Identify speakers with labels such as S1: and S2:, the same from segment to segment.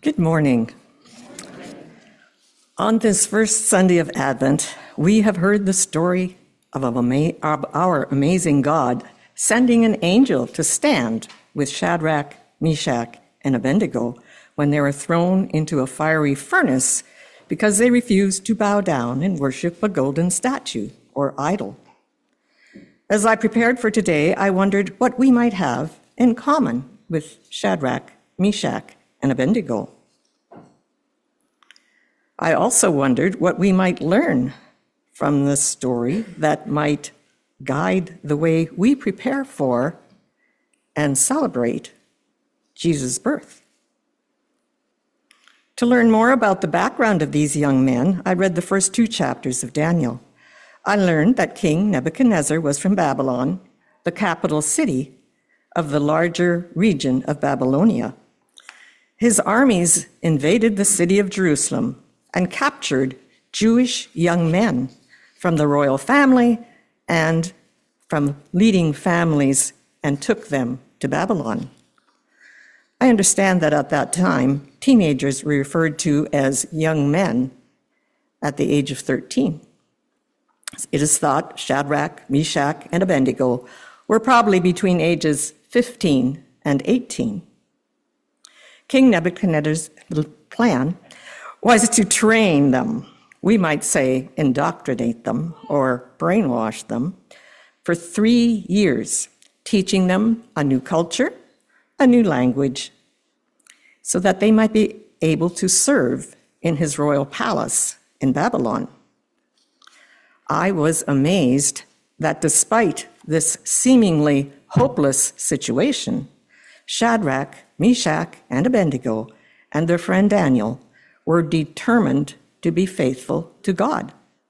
S1: Good morning. On this first Sunday of Advent, we have heard the story of our amazing God sending an angel to stand with Shadrach, Meshach, and Abednego when they were thrown into a fiery furnace because they refused to bow down and worship a golden statue or idol. As I prepared for today, I wondered what we might have in common with Shadrach, Meshach, and Abednego. I also wondered what we might learn from this story that might guide the way we prepare for and celebrate Jesus' birth. To learn more about the background of these young men, I read the first 2 chapters of Daniel. I learned that King Nebuchadnezzar was from Babylon, the capital city of the larger region of Babylonia. His armies invaded the city of Jerusalem and captured Jewish young men from the royal family and from leading families and took them to Babylon. I understand that at that time, teenagers were referred to as young men at the age of 13. It is thought Shadrach, Meshach, and Abednego were probably between ages 15 and 18. King Nebuchadnezzar's plan was to train them, we might say indoctrinate them or brainwash them, for 3 years, teaching them a new culture, a new language, so that they might be able to serve in his royal palace in Babylon. I was amazed that despite this seemingly hopeless situation, Shadrach, Meshach, and Abednego and their friend Daniel were determined to be faithful to God.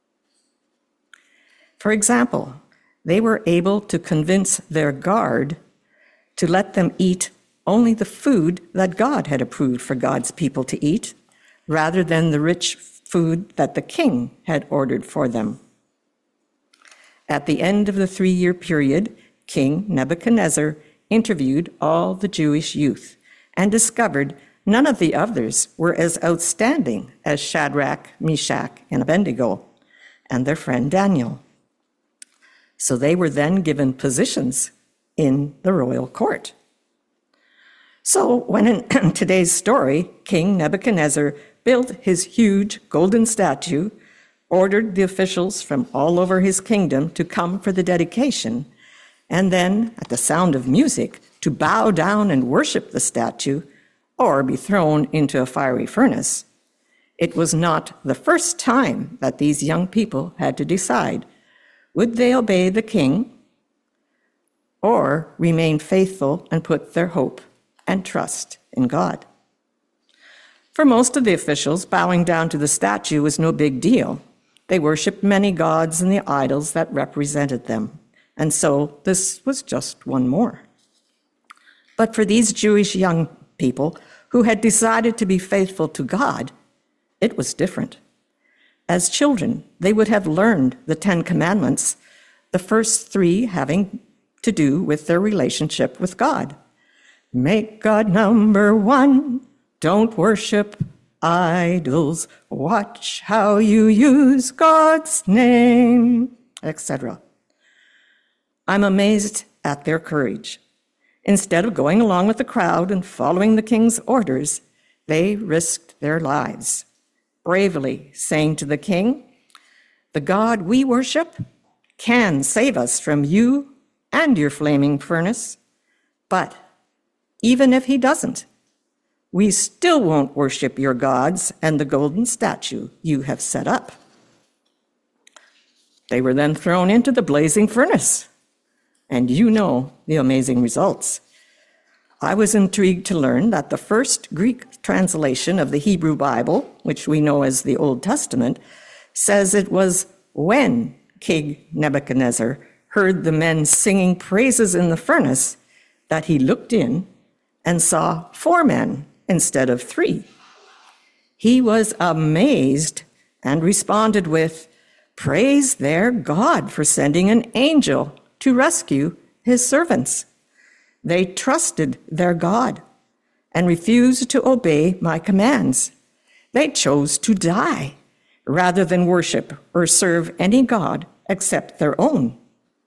S1: For example, they were able to convince their guard to let them eat only the food that God had approved for God's people to eat, rather than the rich food that the king had ordered for them. At the end of the 3-year period, King Nebuchadnezzar interviewed all the Jewish youth and discovered none of the others were as outstanding as Shadrach, Meshach, and Abednego, and their friend Daniel. So they were then given positions in the royal court. So when in today's story, King Nebuchadnezzar built his huge golden statue, ordered the officials from all over his kingdom to come for the dedication, and then, at the sound of music, to bow down and worship the statue, or be thrown into a fiery furnace. It was not the first time that these young people had to decide, would they obey the king or remain faithful and put their hope and trust in God? For most of the officials, bowing down to the statue was no big deal. They worshiped many gods and the idols that represented them, and so this was just one more. But for these Jewish young people who had decided to be faithful to God, it was different. As children, they would have learned the 10 Commandments, the first 3 having to do with their relationship with God. Make God number 1, don't worship idols, watch how you use God's name, etc. I'm amazed at their courage. Instead of going along with the crowd and following the king's orders, they risked their lives, bravely saying to the king, "The God we worship can save us from you and your flaming furnace, but even if he doesn't, we still won't worship your gods and the golden statue you have set up." They were then thrown into the blazing furnace, and you know the amazing results. I was intrigued to learn that the first Greek translation of the Hebrew Bible, which we know as the Old Testament, says it was when King Nebuchadnezzar heard the men singing praises in the furnace that he looked in and saw 4 men instead of 3. He was amazed and responded with, "Praise their God for sending an angel to rescue his servants." They trusted their God and refused to obey my commands. They chose to die rather than worship or serve any god except their own.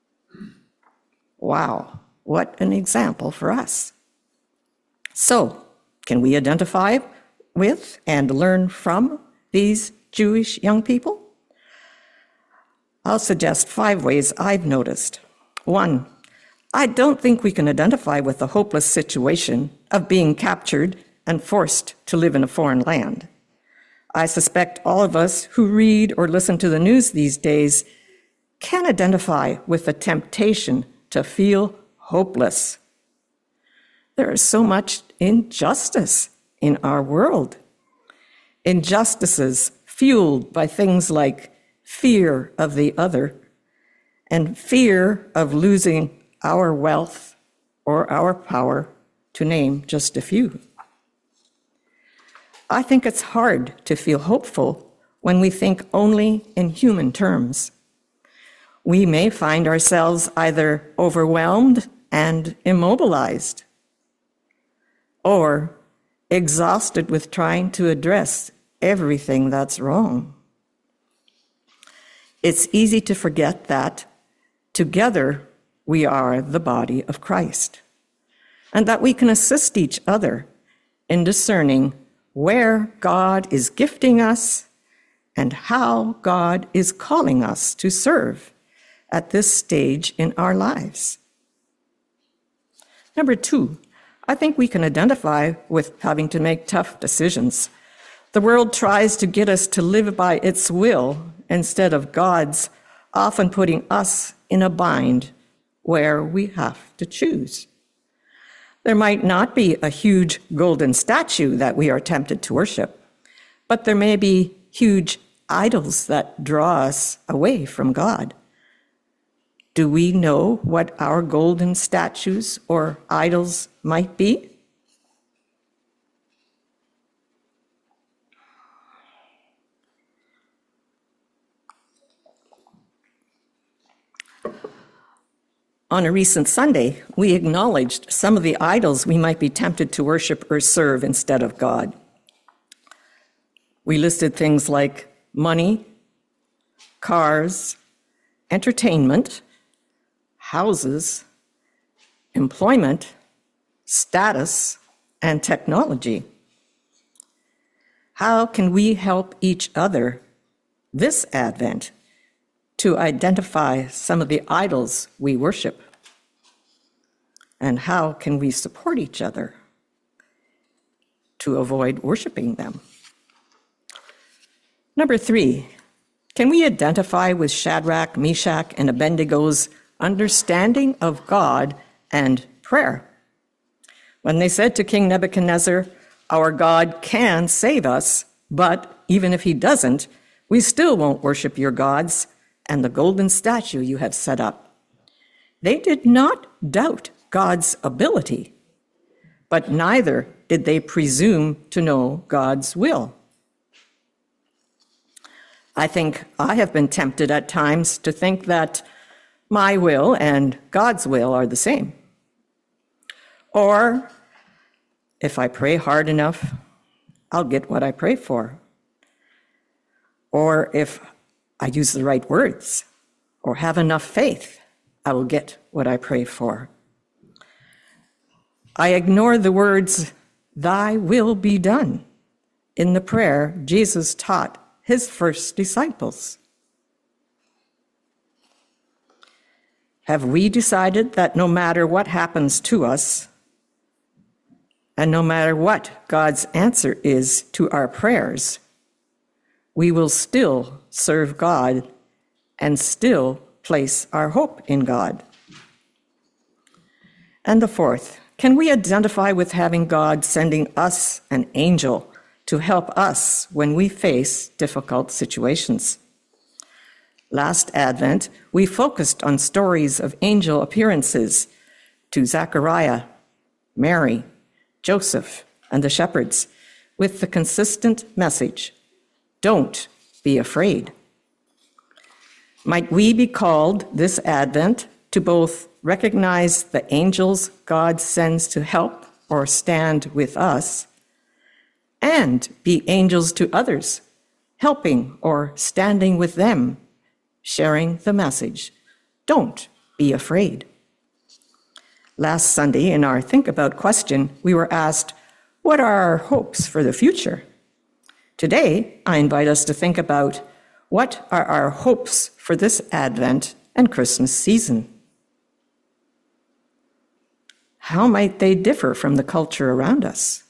S1: Wow, what an example for us. So, can we identify with and learn from these Jewish young people? I'll suggest 5 ways I've noticed. 1, I don't think we can identify with the hopeless situation of being captured and forced to live in a foreign land. I suspect all of us who read or listen to the news these days can identify with the temptation to feel hopeless. There is so much injustice in our world. Injustices fueled by things like fear of the other and fear of losing our wealth or our power, to name just a few. I think it's hard to feel hopeful when we think only in human terms. We may find ourselves either overwhelmed and immobilized, or exhausted with trying to address everything that's wrong. It's easy to forget that together we are the body of Christ, and that we can assist each other in discerning where God is gifting us and how God is calling us to serve at this stage in our lives. Number 2, I think we can identify with having to make tough decisions. The world tries to get us to live by its will instead of God's, often putting us in a bind where we have to choose. There might not be a huge golden statue that we are tempted to worship, but there may be huge idols that draw us away from God. Do we know what our golden statues or idols might be? On a recent Sunday, we acknowledged some of the idols we might be tempted to worship or serve instead of God. We listed things like money, cars, entertainment, houses, employment, status, and technology. How can we help each other this Advent to identify some of the idols we worship? And how can we support each other to avoid worshiping them? Number 3, can we identify with Shadrach, Meshach, and Abednego's understanding of God and prayer? When they said to King Nebuchadnezzar, "Our God can save us, but even if he doesn't, we still won't worship your gods and the golden statue you have set up." They did not doubt God's ability, but neither did they presume to know God's will. I think I have been tempted at times to think that my will and God's will are the same. Or if I pray hard enough, I'll get what I pray for. Or if I use the right words or have enough faith, I will get what I pray for. I ignore the words, "Thy will be done," in the prayer Jesus taught his first disciples. Have we decided that no matter what happens to us, and no matter what God's answer is to our prayers, we will still serve God and still place our hope in God? And the 4th, can we identify with having God sending us an angel to help us when we face difficult situations? Last Advent, we focused on stories of angel appearances to Zechariah, Mary, Joseph, and the shepherds, with the consistent message, "Don't be afraid." Might we be called this Advent to both recognize the angels God sends to help or stand with us, and be angels to others, helping or standing with them, sharing the message. Don't be afraid. Last Sunday, in our Think About question, we were asked, what are our hopes for the future? Today, I invite us to think about what are our hopes for this Advent and Christmas season? How might they differ from the culture around us?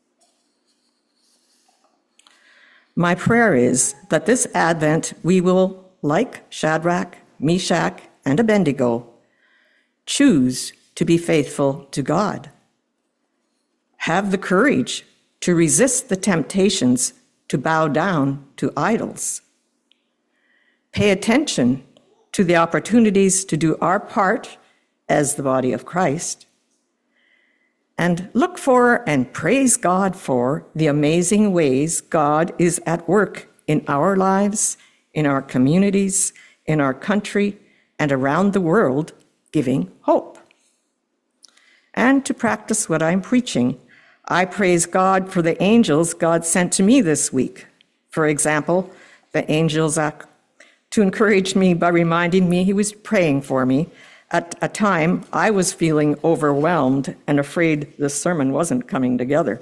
S1: My prayer is that this Advent we will, like Shadrach, Meshach, and Abednego, choose to be faithful to God. Have the courage to resist the temptations to bow down to idols. Pay attention to the opportunities to do our part as the body of Christ. And look for and praise God for the amazing ways God is at work in our lives, in our communities, in our country, and around the world, giving hope. And to practice what I'm preaching, I praise God for the angels God sent to me this week. For example, the angel Zach, to encourage me by reminding me he was praying for me at a time I was feeling overwhelmed and afraid the sermon wasn't coming together.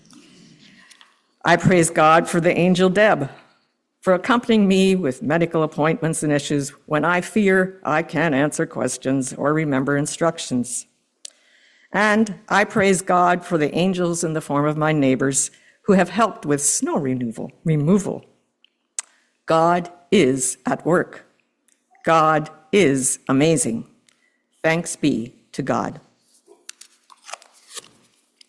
S1: I praise God for the angel Deb, for accompanying me with medical appointments and issues when I fear I can't answer questions or remember instructions. And I praise God for the angels in the form of my neighbors who have helped with snow removal. God is at work. God is amazing. Thanks be to God.